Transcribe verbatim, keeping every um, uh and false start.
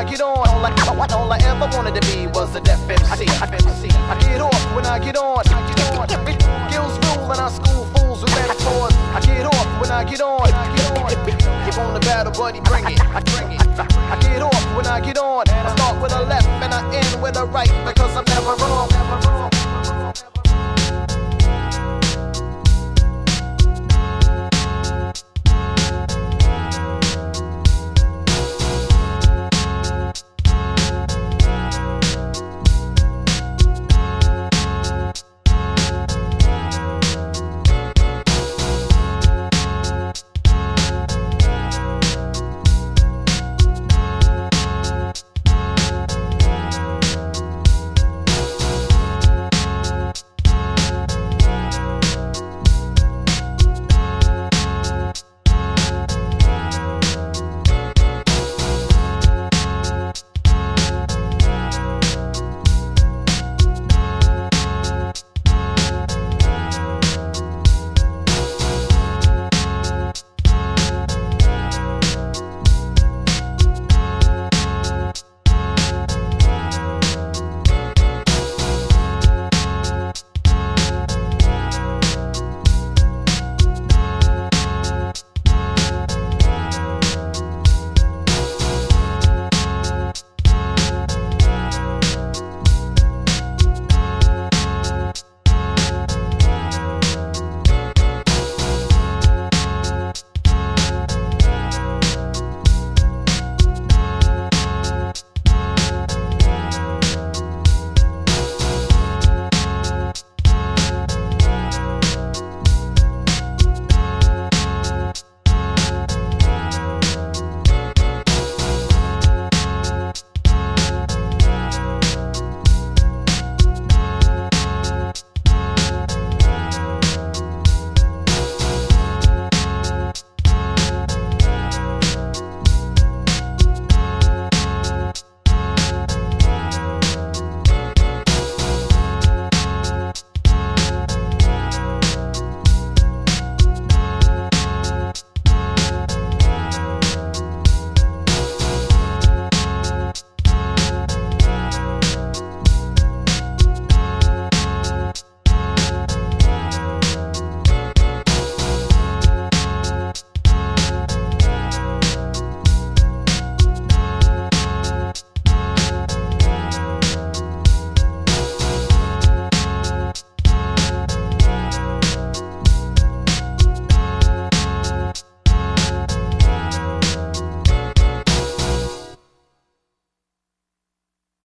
I get on. All I, all I ever wanted to be was a deaf M C. I, I get off when I get on. I get on. Gills rule and I school fools with metaphors. I get off when I get on. I get on. Give on the battle, buddy, bring it. I bring it. I get off when I get on. I start with a left and I end with a right because I'm